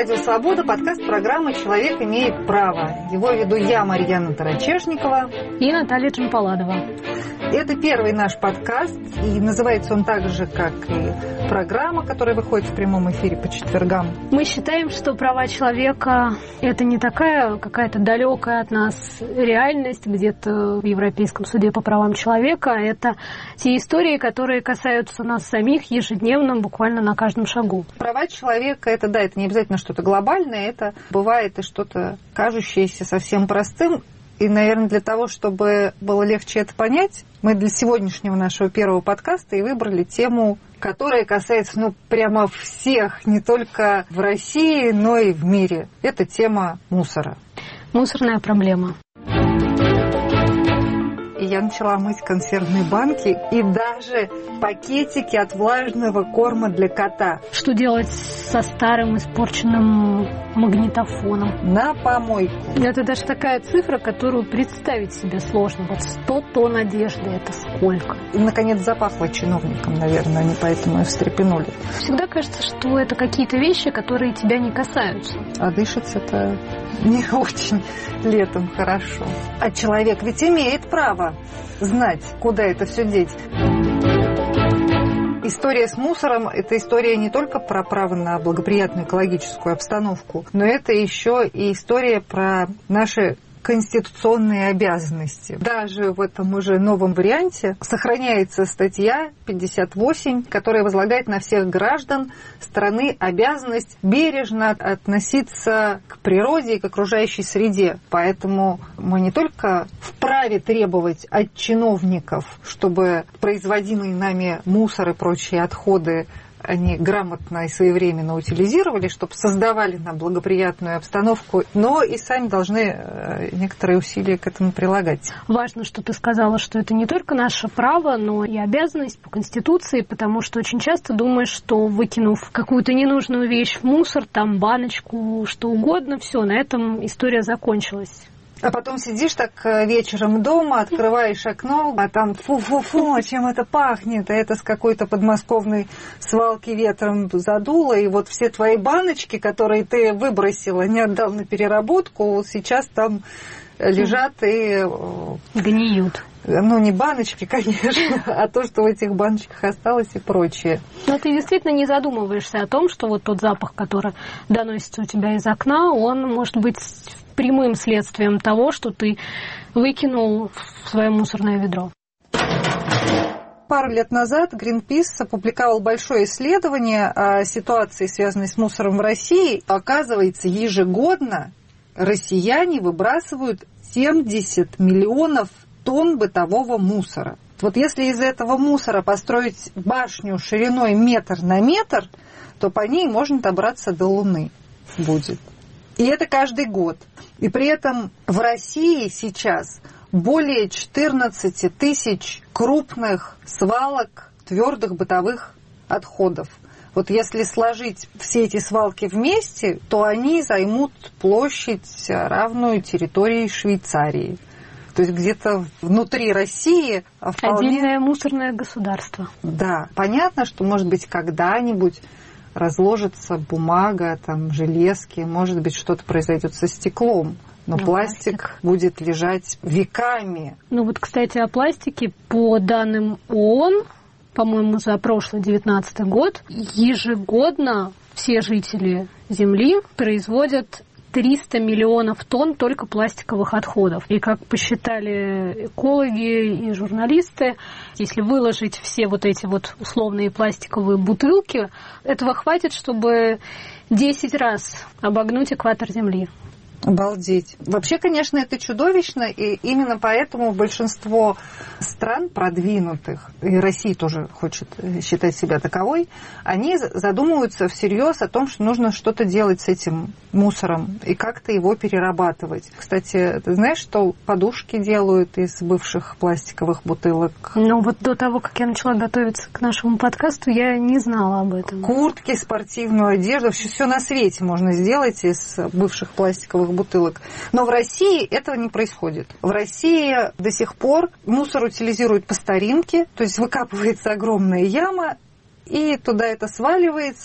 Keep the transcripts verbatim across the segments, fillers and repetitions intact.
Радио «Свобода», подкаст программы «Человек имеет право». Его веду я, Марьяна Тарачешникова. И Наталья Джампаладова. Это первый наш подкаст, и называется он так же, как и программа, которая выходит в прямом эфире по четвергам. Мы считаем, что права человека – это не такая какая-то далекая от нас реальность где-то в Европейском суде по правам человека. Это те истории, которые касаются нас самих ежедневно, буквально на каждом шагу. Права человека – это, да, это не обязательно что-то глобальное, это бывает и что-то кажущееся совсем простым. И, наверное, для того, чтобы было легче это понять, мы для сегодняшнего нашего первого подкаста и выбрали тему, которая касается, ну, прямо всех, не только в России, но и в мире. Это тема мусора. Мусорная проблема. И я начала мыть консервные банки и даже пакетики от влажного корма для кота. Что делать со старым испорченным магнитофоном? На помойку. Это даже такая цифра, которую представить себе сложно. Вот сто тонн одежды – это сколько? И, наконец, запахло чиновникам, наверное, они поэтому и встрепенули. Всегда кажется, что это какие-то вещи, которые тебя не касаются. А дышится-то не очень летом хорошо. А человек ведь имеет право знать, куда это все деть. История с мусором – это история не только про право на благоприятную экологическую обстановку, но это еще и история про наши конституционные обязанности. Даже в этом уже новом варианте сохраняется статья пятьдесят восемь, которая возлагает на всех граждан страны обязанность бережно относиться к природе и к окружающей среде. Поэтому мы не только вправе требовать от чиновников, чтобы производимый нами мусор и прочие отходы они грамотно и своевременно утилизировали, чтобы создавали нам благоприятную обстановку, но и сами должны некоторые усилия к этому прилагать. Важно, что ты сказала, что это не только наше право, но и обязанность по Конституции, потому что очень часто думаешь, что выкинув какую-то ненужную вещь в мусор, там баночку, что угодно, все, на этом история закончилась. А потом сидишь так вечером дома, открываешь окно, а там фу-фу-фу, чем это пахнет, а это с какой-то подмосковной свалки ветром задуло, и вот все твои баночки, которые ты выбросила, не отдал на переработку, сейчас там лежат и... гниют. Ну, не баночки, конечно, а то, что в этих баночках осталось и прочее. Но ты действительно не задумываешься о том, что вот тот запах, который доносится у тебя из окна, он может быть прямым следствием того, что ты выкинул в свое мусорное ведро. Пару лет назад Greenpeace опубликовал большое исследование о ситуации, связанной с мусором в России. Оказывается, ежегодно россияне выбрасывают семьдесят миллионов тонн бытового мусора. Вот если из этого мусора построить башню шириной метр на метр, то по ней можно добраться до Луны будет. И это каждый год. И при этом в России сейчас более четырнадцать тысяч крупных свалок твердых бытовых отходов. Вот если сложить все эти свалки вместе, то они займут площадь, равную территории Швейцарии. То есть где-то внутри России вполне... Отдельное мусорное государство. Да. Понятно, что, может быть, когда-нибудь разложится бумага, там, железки, может быть, что-то произойдет со стеклом. Но ну, пластик, пластик будет лежать веками. Ну вот, кстати, о пластике. По данным ООН, по-моему, за прошлый девятнадцатый год, ежегодно все жители Земли производят триста миллионов тонн только пластиковых отходов. И как посчитали экологи и журналисты, если выложить все вот эти вот условные пластиковые бутылки, этого хватит, чтобы десять раз обогнуть экватор Земли. Обалдеть. Вообще, конечно, это чудовищно, и именно поэтому большинство стран продвинутых, и Россия тоже хочет считать себя таковой, они задумываются всерьез о том, что нужно что-то делать с этим мусором и как-то его перерабатывать. Кстати, ты знаешь, что подушки делают из бывших пластиковых бутылок? Ну вот до того, как я начала готовиться к нашему подкасту, я не знала об этом. Куртки, спортивную одежду, вообще все на свете можно сделать из бывших пластиковых бутылок. Но в России этого не происходит. В России до сих пор мусор утилизируют по старинке, то есть выкапывается огромная яма, и туда это сваливается.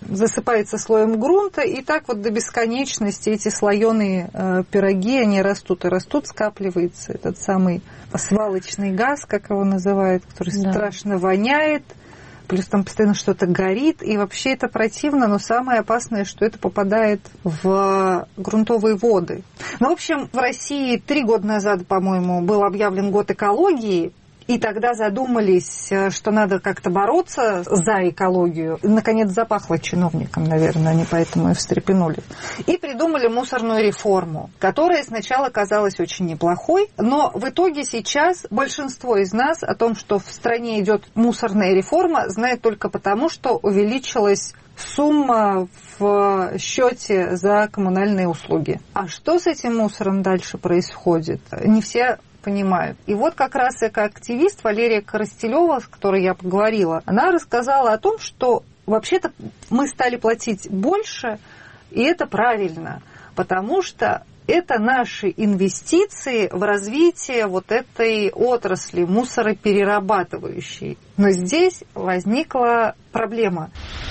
засыпается слоем грунта, и так вот до бесконечности эти слоеные э, пироги, они растут и растут, скапливается этот самый свалочный газ, как его называют, который да. страшно воняет, плюс там постоянно что-то горит, и вообще это противно, но самое опасное, что это попадает в грунтовые воды. Ну, в общем, в России три года назад, по-моему, был объявлен год экологии, и тогда задумались, что надо как-то бороться за экологию. Наконец запахло чиновникам, наверное, они поэтому и встрепенулись. И придумали мусорную реформу, которая сначала казалась очень неплохой, но в итоге сейчас большинство из нас о том, что в стране идет мусорная реформа, знает только потому, что увеличилась сумма в счете за коммунальные услуги. А что с этим мусором дальше происходит? Не все понимают. И вот как раз экоактивист Валерия Коростелева, с которой я поговорила, она рассказала о том, что вообще-то мы стали платить больше, и это правильно, потому что это наши инвестиции в развитие вот этой отрасли мусороперерабатывающей. Но здесь возникла проблема.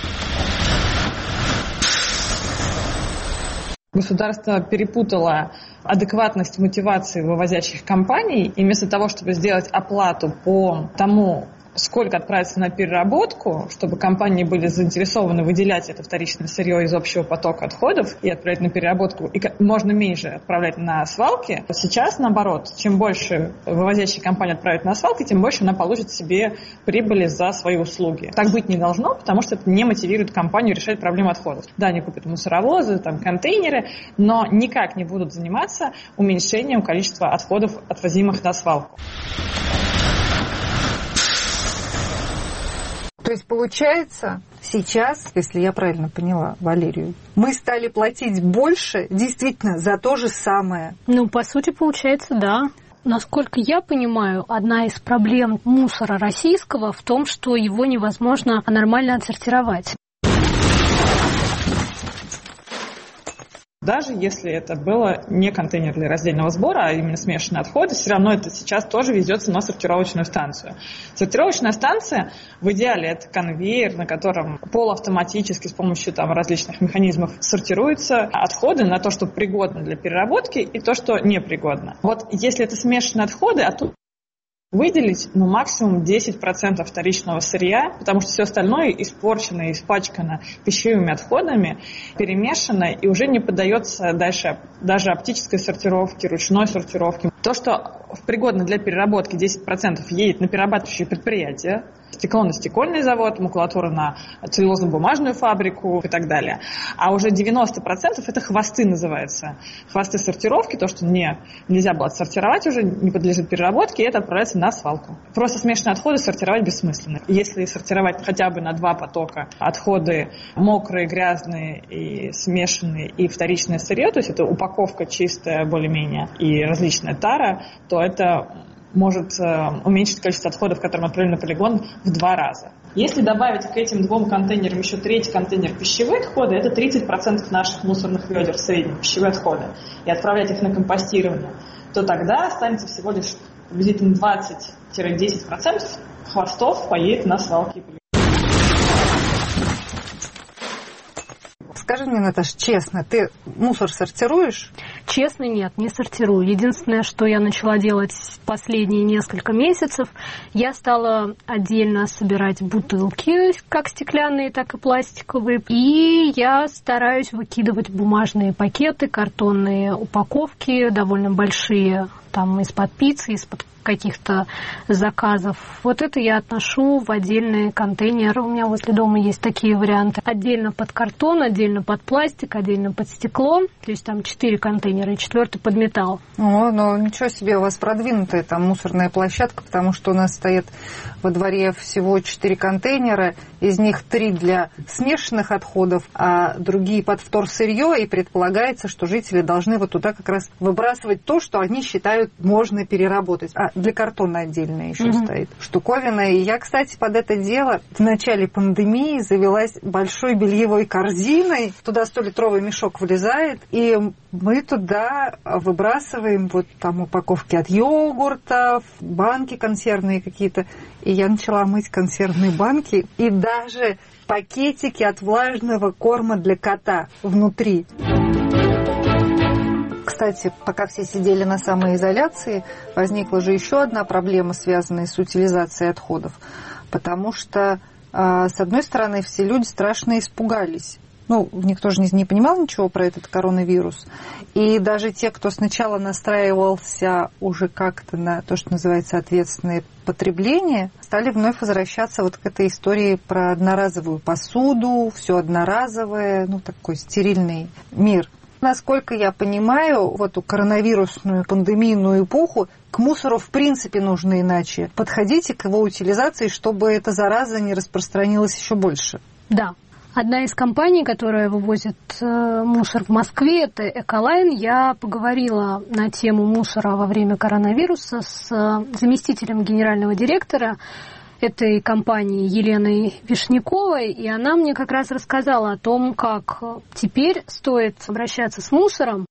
Государство перепутало адекватность мотивации вывозящих компаний, и вместо того, чтобы сделать оплату по тому, сколько отправится на переработку, чтобы компании были заинтересованы выделять это вторичное сырье из общего потока отходов и отправлять на переработку, и можно меньше отправлять на свалки, сейчас, наоборот, чем больше вывозящая компания отправит на свалки, тем больше она получит себе прибыли за свои услуги. Так быть не должно, потому что это не мотивирует компанию решать проблему отходов. Да, они купят мусоровозы, там, контейнеры, но никак не будут заниматься уменьшением количества отходов, отвозимых на свалку. То есть, получается, сейчас, если я правильно поняла Валерию, мы стали платить больше действительно за то же самое. Ну, по сути, получается, да. Насколько я понимаю, одна из проблем мусора российского в том, что его невозможно нормально отсортировать. Даже если это было не контейнер для раздельного сбора, а именно смешанные отходы, все равно это сейчас тоже везется на сортировочную станцию. Сортировочная станция в идеале это конвейер, на котором полуавтоматически с помощью там, различных механизмов сортируются отходы на то, что пригодно для переработки, и то, что непригодно. Вот если это смешанные отходы, а тут выделить ну, максимум десять процентов вторичного сырья, потому что все остальное испорчено, испачкано пищевыми отходами, перемешано и уже не поддается дальше даже оптической сортировке, ручной сортировке. То, что пригодно для переработки десять процентов едет на перерабатывающие предприятия, стекло на стекольный завод, макулатура на целлюлозно-бумажную фабрику и так далее. А уже девяносто процентов это хвосты называются. Хвосты сортировки, то, что не, нельзя было отсортировать уже, не подлежит переработке, и это отправляется на свалку. Просто смешанные отходы сортировать бессмысленно. Если сортировать хотя бы на два потока отходы мокрые, грязные и смешанные, и вторичное сырье, то есть это упаковка чистая более-менее и различная тара, то это может э, уменьшить количество отходов, которые мы отправили на полигон, в два раза. Если добавить к этим двум контейнерам еще третий контейнер пищевые отходы, это тридцать процентов наших мусорных ведер в среднем, пищевые отходы, и отправлять их на компостирование, то тогда останется всего лишь приблизительно двадцать-десять процентов хвостов поедет на свалки. Скажи мне, Наташа, честно, ты мусор сортируешь? Честно, нет, не сортирую. Единственное, что я начала делать последние несколько месяцев, я стала отдельно собирать бутылки, как стеклянные, так и пластиковые. И я стараюсь выкидывать бумажные пакеты, картонные упаковки, довольно большие, там из-под пиццы, из-под каких-то заказов. Вот это я отношу в отдельные контейнеры. У меня возле дома есть такие варианты. Отдельно под картон, отдельно под пластик, отдельно под стекло. То есть там четыре контейнера и четвертый под металл. О, ну ничего себе, у вас продвинутая там мусорная площадка, потому что у нас стоит во дворе всего четыре контейнера, из них три для смешанных отходов, а другие под вторсырье, и предполагается, что жители должны вот туда как раз выбрасывать то, что они считают можно переработать. А для картона отдельная еще mm-hmm. стоит штуковина. И я, кстати, под это дело в начале пандемии завелась большой бельевой корзиной. Туда сто-литровый мешок влезает, и мы туда выбрасываем вот там упаковки от йогурта, банки консервные какие-то. И я начала мыть консервные банки и даже пакетики от влажного корма для кота внутри. Кстати, пока все сидели на самоизоляции, возникла же еще одна проблема, связанная с утилизацией отходов. Потому что, с одной стороны, все люди страшно испугались. Ну, никто же не, не понимал ничего про этот коронавирус. И даже те, кто сначала настраивался уже как-то на то, что называется ответственное потребление, стали вновь возвращаться вот к этой истории про одноразовую посуду, все одноразовое, ну, такой стерильный мир. Насколько я понимаю, в эту коронавирусную пандемийную эпоху к мусору в принципе нужно иначе подходить, и к его утилизации, чтобы эта зараза не распространилась еще больше. Да. Одна из компаний, которая вывозит мусор в Москве, это Эколайн. Я поговорила на тему мусора во время коронавируса с заместителем генерального директора этой компании Еленой Вишняковой, и она мне как раз рассказала о том, как теперь стоит обращаться с мусором.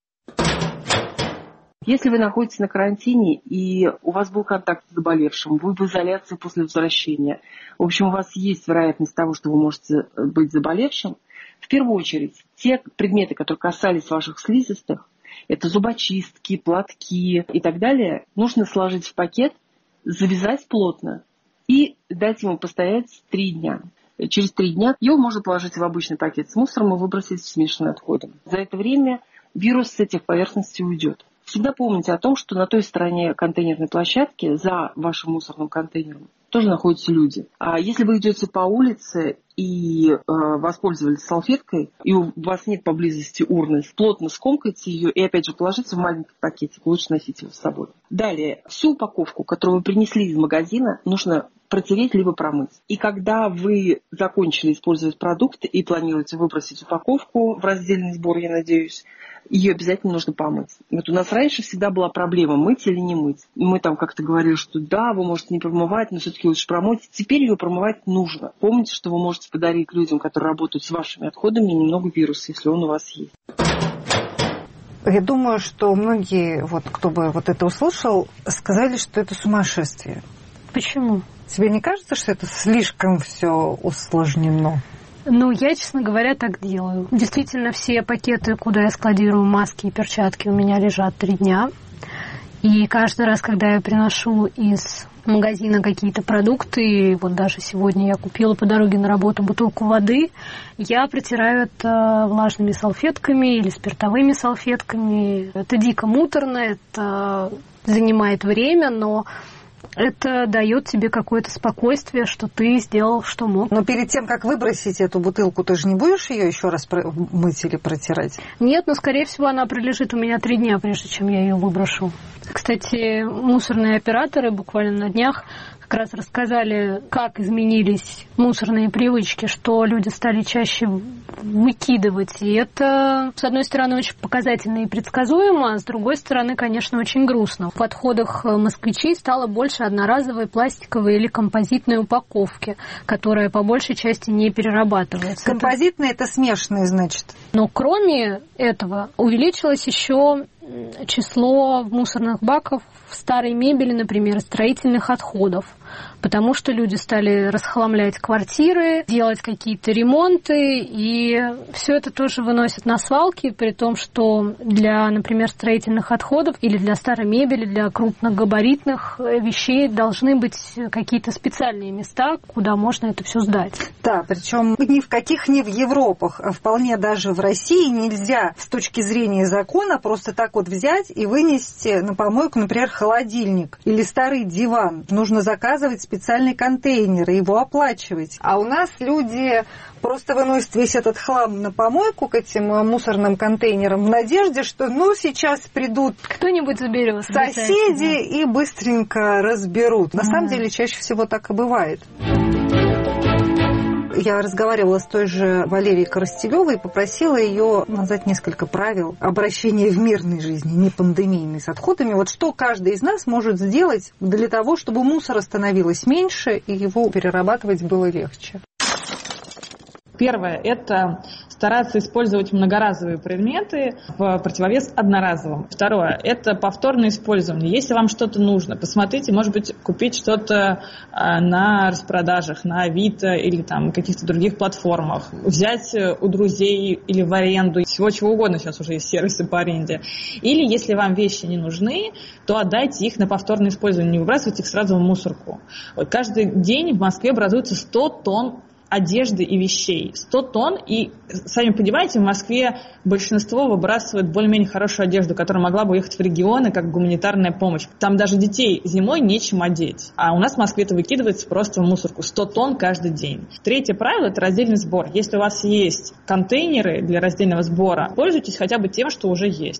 Если вы находитесь на карантине и у вас был контакт с заболевшим, вы в изоляции после возвращения, в общем, у вас есть вероятность того, что вы можете быть заболевшим, в первую очередь, те предметы, которые касались ваших слизистых, это зубочистки, платки и так далее, нужно сложить в пакет, завязать плотно и дать ему постоять три дня. Через три дня его можно положить в обычный пакет с мусором и выбросить в смешанный отходом. За это время вирус с этих поверхностей уйдет. Всегда помните о том, что на той стороне контейнерной площадки, за вашим мусорным контейнером, тоже находятся люди. А если вы идете по улице и э, воспользовались салфеткой, и у вас нет поблизости урны, плотно скомкайте ее и опять же положите в маленький пакетик, лучше носить его с собой. Далее, всю упаковку, которую вы принесли из магазина, нужно протереть либо промыть. И когда вы закончили использовать продукт и планируете выбросить упаковку в раздельный сбор, я надеюсь, ее обязательно нужно помыть. Вот у нас раньше всегда была проблема, мыть или не мыть. Мы там как-то говорили, что да, вы можете не промывать, но все-таки лучше промыть. Теперь ее промывать нужно. Помните, что вы можете подарить людям, которые работают с вашими отходами, немного вируса, если он у вас есть. Я думаю, что многие, вот, кто бы вот это услышал, сказали, что это сумасшествие. Почему? Тебе не кажется, что это слишком все усложнено? Ну, я, честно говоря, так делаю. Действительно, все пакеты, куда я складирую маски и перчатки, у меня лежат три дня. И каждый раз, когда я приношу из магазина какие-то продукты, вот даже сегодня я купила по дороге на работу бутылку воды, я протираю это влажными салфетками или спиртовыми салфетками. Это дико муторно, это занимает время, но это дает тебе какое-то спокойствие, что ты сделал, что мог. Но перед тем, как выбросить эту бутылку, ты же не будешь ее еще раз мыть или протирать? Нет, но, скорее всего, она пролежит у меня три дня, прежде чем я ее выброшу. Кстати, мусорные операторы буквально на днях как раз рассказали, как изменились мусорные привычки, что люди стали чаще выкидывать. И это, с одной стороны, очень показательно и предсказуемо, а с другой стороны, конечно, очень грустно. В отходах москвичей стало больше одноразовой пластиковой или композитной упаковки, которая по большей части не перерабатывается. Композитные это, это смешанные, значит. Но кроме этого увеличилось еще число мусорных баков в старой мебели, например, строительных отходов, потому что люди стали расхламлять квартиры, делать какие-то ремонты, и все это тоже выносят на свалки, при том, что для, например, строительных отходов или для старой мебели, для крупногабаритных вещей должны быть какие-то специальные места, куда можно это все сдать. Да, причем ни в каких ни в Европах, а вполне даже в России нельзя с точки зрения закона просто так вот взять и вынести на помойку, например, холодильник или старый диван. Нужно заказывать специальный контейнер и его оплачивать. А у нас люди просто выносят весь этот хлам на помойку к этим мусорным контейнерам в надежде, что ну сейчас придут кто-нибудь заберет соседи и быстренько разберут. На mm-hmm. самом деле чаще всего так и бывает. Я разговаривала с той же Валерией Коростелевой и попросила ее назвать несколько правил обращения в мирной жизни, не пандемийной, с отходами. Вот что каждый из нас может сделать для того, чтобы мусора становилось меньше и его перерабатывать было легче? Первое – это стараться использовать многоразовые предметы в противовес одноразовым. Второе – это повторное использование. Если вам что-то нужно, посмотрите, может быть, купить что-то на распродажах, на Авито или там каких-то других платформах, взять у друзей или в аренду, всего чего угодно сейчас уже есть сервисы по аренде. Или если вам вещи не нужны, то отдайте их на повторное использование, не выбрасывайте их сразу в мусорку. Вот каждый день в Москве образуется сто тонн одежды и вещей. сто тонн, и, сами понимаете, в Москве большинство выбрасывает более-менее хорошую одежду, которая могла бы ехать в регионы как гуманитарная помощь. Там даже детей зимой нечем одеть. А у нас в Москве это выкидывается просто в мусорку. сто тонн каждый день. Третье правило – это раздельный сбор. Если у вас есть контейнеры для раздельного сбора, пользуйтесь хотя бы тем, что уже есть.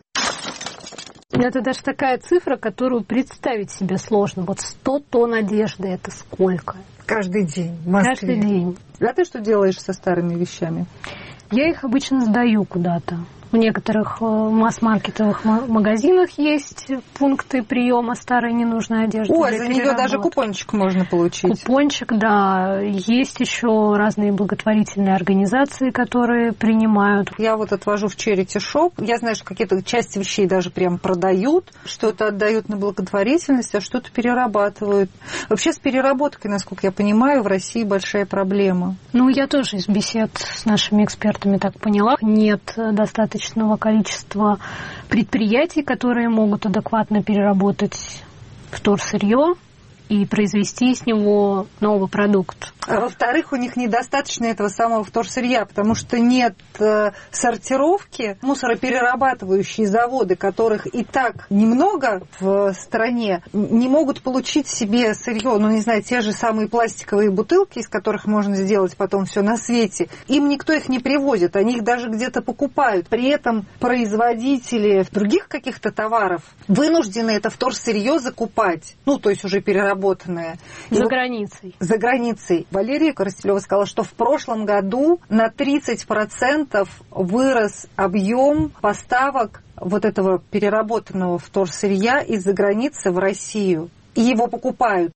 Это даже такая цифра, которую представить себе сложно. Вот сто тонн одежды – это сколько? Каждый день в Москве. Каждый день. А ты что делаешь со старыми вещами? Я их обычно сдаю куда-то. В некоторых масс-маркетовых магазинах есть пункты приема старой ненужной одежды. Ой, за нее даже купончик можно получить. Купончик, да. Есть еще разные благотворительные организации, которые принимают. Я вот отвожу в Charity Shop. Я знаю, что какие-то части вещей даже прям продают, что-то отдают на благотворительность, а что-то перерабатывают. Вообще с переработкой, насколько я понимаю, в России большая проблема. Ну, я тоже из бесед с нашими экспертами так поняла. Нет достаточно количества предприятий, которые могут адекватно переработать вторсырье и произвести из него новый продукт. А во-вторых, у них недостаточно этого самого вторсырья, потому что нет э, сортировки. Мусороперерабатывающие заводы, которых и так немного в стране, не могут получить себе сырье, ну, не знаю, те же самые пластиковые бутылки, из которых можно сделать потом все на свете. Им никто их не привозит, они их даже где-то покупают. При этом производители других каких-то товаров вынуждены это вторсырье закупать, ну, то есть уже переработанное. За вот границей. За границей. Валерия Коростелева сказала, что в прошлом году на тридцать процентов вырос объем поставок вот этого переработанного вторсырья из-за границы в Россию. И его покупают.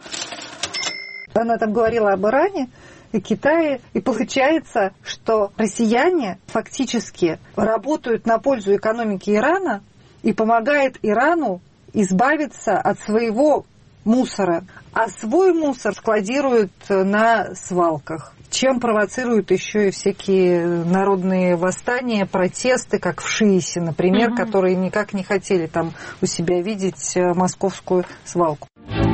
Она там говорила об Иране и Китае. И получается, что россияне фактически работают на пользу экономики Ирана и помогают Ирану избавиться от своего мусора, а свой мусор складируют на свалках, чем провоцируют еще и всякие народные восстания, протесты, как в Шиисе, например, угу. которые никак не хотели там у себя видеть московскую свалку.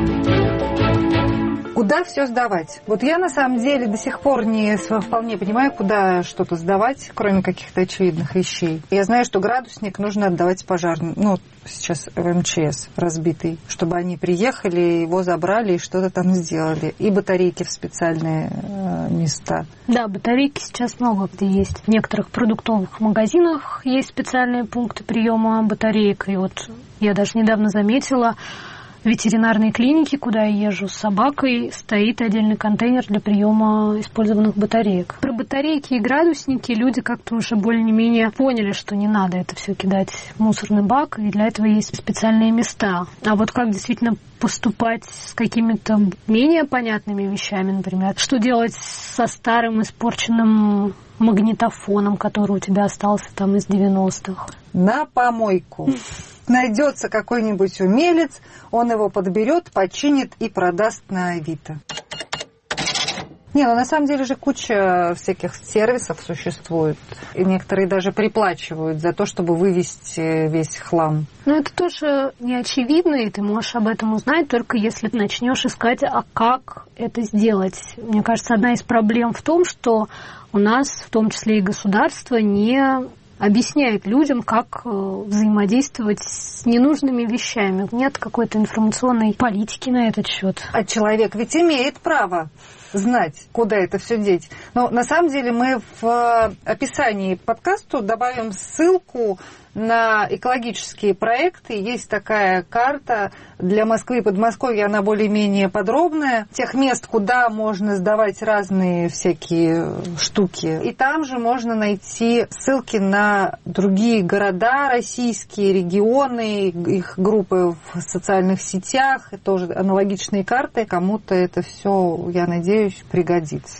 Куда все сдавать? Вот я на самом деле до сих пор не вполне понимаю, куда что-то сдавать, кроме каких-то очевидных вещей. Я знаю, что градусник нужно отдавать пожарным. Ну, сейчас в эм че эс разбитый, чтобы они приехали, его забрали и что-то там сделали. И батарейки в специальные э, места. Да, батарейки сейчас много где есть. В некоторых продуктовых магазинах есть специальные пункты приема батареек. И вот я даже недавно заметила, в ветеринарной клинике, куда я езжу с собакой, стоит отдельный контейнер для приема использованных батареек. Про батарейки и градусники люди как-то уже более-менее поняли, что не надо это все кидать в мусорный бак, и для этого есть специальные места. А вот как действительно поступать с какими-то менее понятными вещами, например, что делать со старым испорченным магнитофоном, который у тебя остался там из девяностых? На помойку. Найдется какой-нибудь умелец, он его подберет, починит и продаст на Авито. Не, ну на самом деле же куча всяких сервисов существует. И некоторые даже приплачивают за то, чтобы вывести весь хлам. Ну это тоже не очевидно, и ты можешь об этом узнать, только если ты начнешь искать, а как это сделать. Мне кажется, одна из проблем в том, что у нас, в том числе и государство, не объясняет людям, как взаимодействовать с ненужными вещами. Нет какой-то информационной политики на этот счет. А человек ведь имеет право знать, куда это все деть. Но на самом деле мы в описании подкасту добавим ссылку на экологические проекты. Есть такая карта для Москвы и Подмосковья, она более-менее подробная. Тех мест, куда можно сдавать разные всякие штуки. И там же можно найти ссылки на другие города российские, регионы, их группы в социальных сетях, и тоже аналогичные карты. Кому-то это все, я надеюсь, пригодится.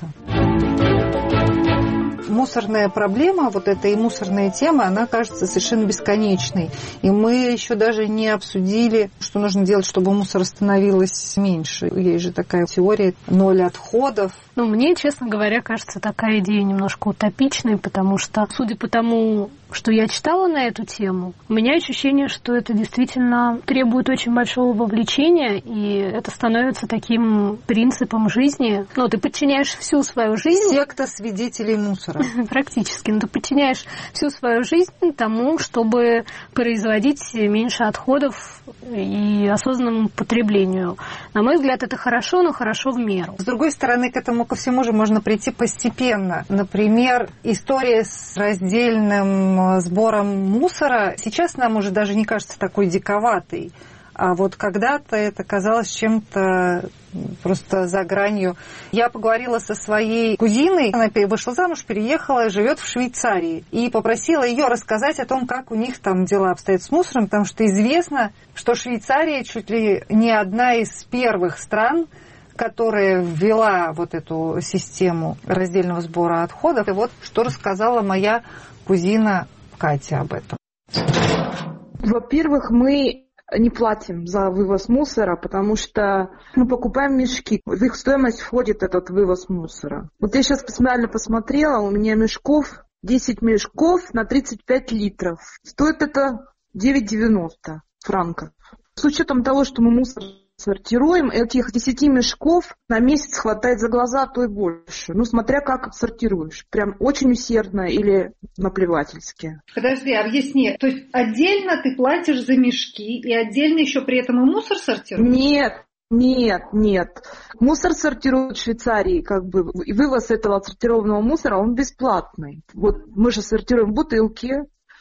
Мусорная проблема, вот эта и мусорная тема, она кажется совершенно бесконечной. И мы еще даже не обсудили, что нужно делать, чтобы мусора становилось меньше. Есть же такая теория ноль отходов. Ну, мне, честно говоря, кажется такая идея немножко утопичной, потому что, судя по тому, что я читала на эту тему, у меня ощущение, что это действительно требует очень большого вовлечения, и это становится таким принципом жизни. Ну, ты подчиняешь всю свою жизнь... Секта свидетелей мусора. Практически. Но ты подчиняешь всю свою жизнь тому, чтобы производить меньше отходов и осознанному потреблению. На мой взгляд, это хорошо, но хорошо в меру. С другой стороны, к этому ко всему же можно прийти постепенно. Например, история с раздельным сбором мусора сейчас нам уже даже не кажется такой диковатой. А вот когда-то это казалось чем-то просто за гранью. Я поговорила со своей кузиной, она вышла замуж, переехала, живет в Швейцарии. И попросила ее рассказать о том, как у них там дела обстоят с мусором, потому что известно, что Швейцария чуть ли не одна из первых стран, которая ввела вот эту систему раздельного сбора отходов. И вот что рассказала моя кузина Катя об этом. Во-первых, мы не платим за вывоз мусора, потому что мы покупаем мешки. В их стоимость входит этот вывоз мусора. Вот я сейчас специально посмотрела, у меня мешков, десять мешков на тридцать пять литров. Стоит это девять девяносто франков. С учетом того, что мы мусор сортируем, этих десяти мешков на месяц хватает за глаза, а то и больше. Ну, смотря как сортируешь. Прям очень усердно или наплевательски. Подожди, объясни. То есть отдельно ты платишь за мешки и отдельно еще при этом и мусор сортируешь? Нет. Нет, нет. Мусор сортируют в Швейцарии, как бы, и вывоз этого отсортированного мусора, он бесплатный. Вот мы же сортируем бутылки,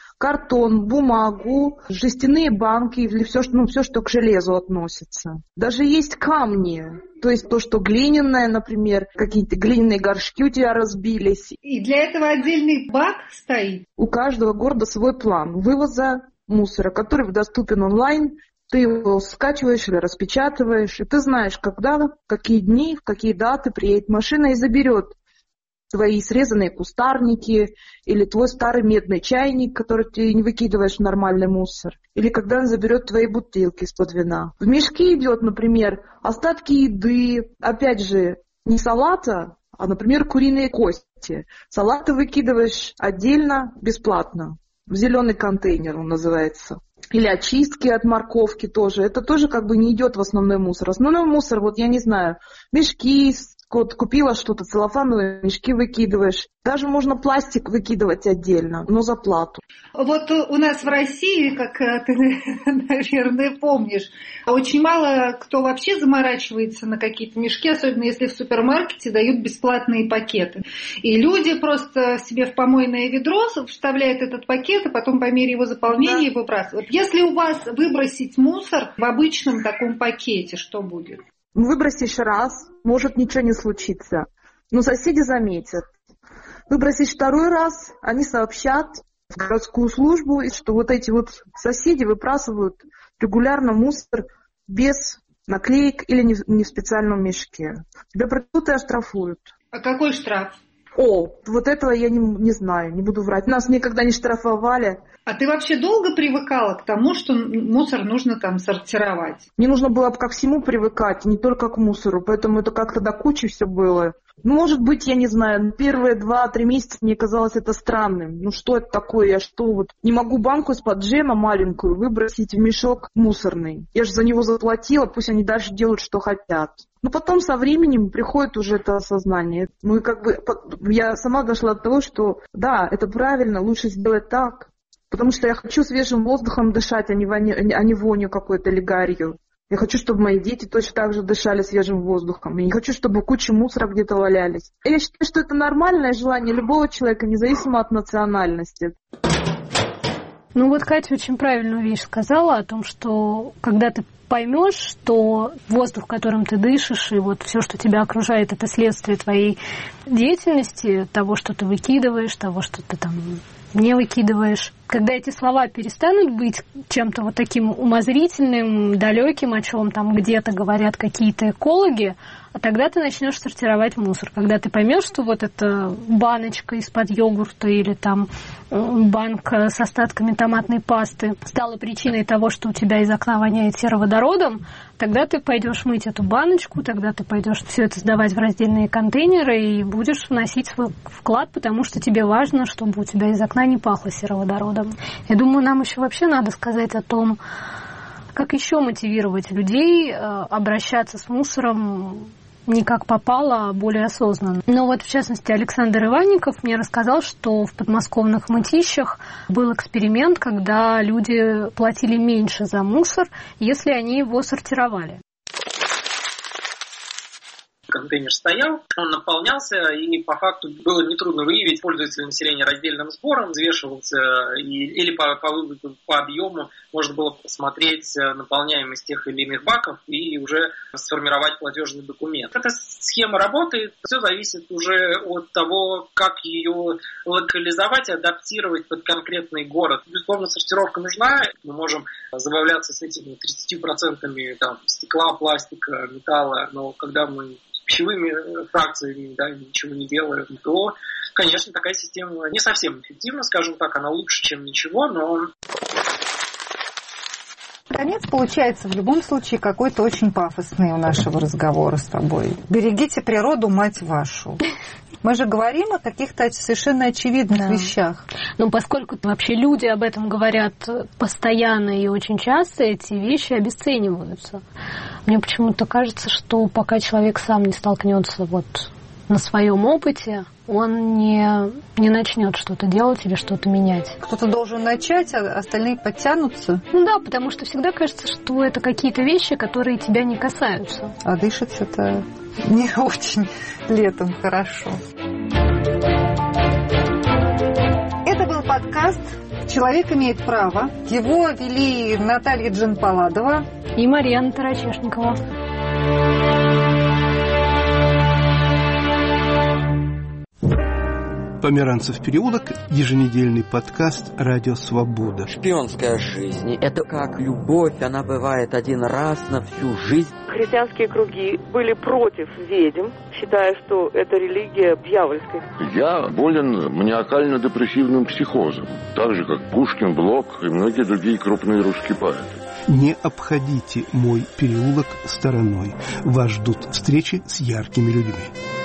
картон, бумагу, жестяные банки или все, что, ну, все, что к железу относится. Даже есть камни, то есть то, что глиняное, например, какие-то глиняные горшки у тебя разбились. И для этого отдельный бак стоит? У каждого города свой план вывоза мусора, который доступен онлайн. Ты его скачиваешь или распечатываешь, и ты знаешь, когда, в какие дни, в какие даты приедет машина и заберет твои срезанные кустарники, или твой старый медный чайник, который ты не выкидываешь в нормальный мусор, или когда он заберет твои бутылки из-под вина. В мешки идет, например, остатки еды, опять же, не салата, а, например, куриные кости. Салат ты выкидываешь отдельно, бесплатно, в зеленый контейнер он называется. Или очистки от морковки тоже. Это тоже как бы не идет в основной мусор. Основной мусор, вот я не знаю, мешки, вот купила что-то, целлофановые мешки выкидываешь. Даже можно пластик выкидывать отдельно, но за плату. Вот у нас в России, как ты, наверное, помнишь, очень мало кто вообще заморачивается на какие-то мешки, особенно если в супермаркете дают бесплатные пакеты. И люди просто себе в помойное ведро вставляют этот пакет, и потом по мере его заполнения да. выбрасывают. Если у вас выбросить мусор в обычном таком пакете, что будет? Выбросишь раз, может ничего не случиться, но соседи заметят. Выбросишь второй раз, они сообщат в городскую службу, что вот эти вот соседи выбрасывают регулярно мусор без наклеек или не в специальном мешке. Тебя придут и оштрафуют. А какой штраф? О, вот этого я не, не знаю, не буду врать. Нас никогда не штрафовали. А ты вообще долго привыкала к тому, что мусор нужно там сортировать? Мне нужно было ко всему привыкать, не только к мусору, поэтому это как-то до кучи все было. Ну, может быть, я не знаю, первые два-три месяца мне казалось это странным. Ну, что это такое? Я что, вот не могу банку из-под джема маленькую выбросить в мешок мусорный? Я же за него заплатила, пусть они дальше делают, что хотят. Но потом со временем приходит уже это осознание. Ну, и как бы я сама дошла до того, что да, это правильно, лучше сделать так. Потому что я хочу свежим воздухом дышать, а не, вони, а не вонью какой-то или гарью. Я хочу, чтобы мои дети точно так же дышали свежим воздухом. Я не хочу, чтобы куча мусора где-то валялись. Я считаю, что это нормальное желание любого человека, независимо от национальности. Ну вот Катя очень правильную вещь сказала о том, что когда ты поймешь, что воздух, которым ты дышишь, и вот все, что тебя окружает, это следствие твоей деятельности, того, что ты выкидываешь, того, что ты там не выкидываешь. Когда эти слова перестанут быть чем-то вот таким умозрительным, далеким, о чем там где-то говорят какие-то экологи, а тогда ты начнешь сортировать мусор. Когда ты поймешь, что вот эта баночка из-под йогурта или там банка с остатками томатной пасты стала причиной того, что у тебя из окна воняет сероводородом, тогда ты пойдешь мыть эту баночку, тогда ты пойдешь все это сдавать в раздельные контейнеры и будешь вносить свой вклад, потому что тебе важно, чтобы у тебя из окна не пахло сероводородом. Я думаю, нам еще вообще надо сказать о том, как еще мотивировать людей обращаться с мусором не как попало, а более осознанно. Но вот, в частности, Александр Иванников мне рассказал, что в подмосковных мытищах был эксперимент, когда люди платили меньше за мусор, если они его сортировали. Контейнер стоял, он наполнялся, и по факту было нетрудно выявить, пользуется ли население раздельным сбором, взвешивался и, или по, по, по объему можно было посмотреть наполняемость тех или иных баков и уже сформировать платежный документ. Эта схема работает, все зависит уже от того, как ее локализовать, адаптировать под конкретный город. Безусловно, сортировка нужна, мы можем забавляться с этими тридцатью процентами там, стекла, пластика, металла, но когда мы пищевыми фракциями, да, ничего не делаем, то, конечно, такая система не совсем эффективна, скажем так, она лучше, чем ничего, но... Конец получается в любом случае какой-то очень пафосный у нашего разговора с тобой. Берегите природу, мать вашу. Мы же говорим о каких-то совершенно очевидных да. вещах. Но поскольку вообще люди об этом говорят постоянно и очень часто, эти вещи обесцениваются. Мне почему-то кажется, что пока человек сам не столкнется вот на своем опыте, он не, не начнет что-то делать или что-то менять. Кто-то должен начать, а остальные подтянутся? Ну да, потому что всегда кажется, что это какие-то вещи, которые тебя не касаются. А дышится-то не очень летом хорошо. Это был подкаст «Человек имеет право». Его вели Наталья Джанпаладова и Марьяна Тарачешникова. Померанцев переулок, еженедельный подкаст «Радио Свобода». Шпионская жизнь – это как любовь, она бывает один раз на всю жизнь. Христианские круги были против ведьм, считая, что это религия дьявольская. Я болен маниакально-депрессивным психозом, так же, как Пушкин, Блок и многие другие крупные русские поэты. Не обходите мой переулок стороной. Вас ждут встречи с яркими людьми.